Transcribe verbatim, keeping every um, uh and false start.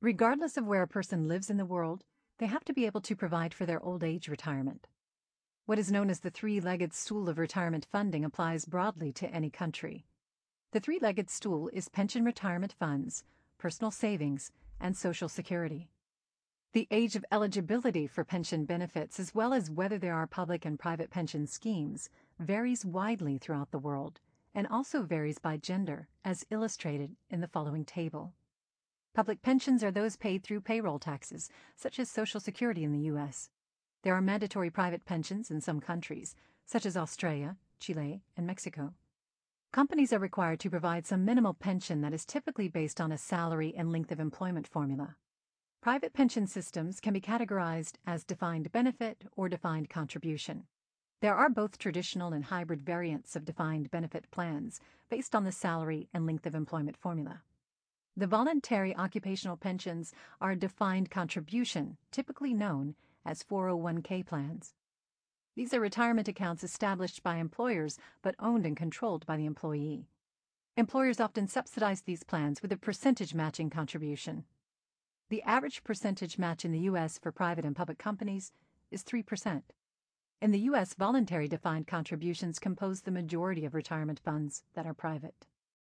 Regardless of where a person lives in the world, they have to be able to provide for their old age retirement. What is known as the three-legged stool of retirement funding applies broadly to any country. The three-legged stool is pension retirement funds, personal savings, and Social Security. The age of eligibility for pension benefits, as well as whether there are public and private pension schemes, varies widely throughout the world, and also varies by gender, as illustrated in the following table. Public pensions are those paid through payroll taxes, such as Social Security in the U S There are mandatory private pensions in some countries, such as Australia, Chile, and Mexico. Companies are required to provide some minimal pension that is typically based on a salary and length of employment formula. Private pension systems can be categorized as defined benefit or defined contribution. There are both traditional and hybrid variants of defined benefit plans based on the salary and length of employment formula. The voluntary occupational pensions are a defined contribution, typically known as four oh one k plans. These are retirement accounts established by employers but owned and controlled by the employee. Employers often subsidize these plans with a percentage matching contribution. The average percentage match in the U S for private and public companies is three percent. In the U S, voluntary defined contributions compose the majority of retirement funds that are private.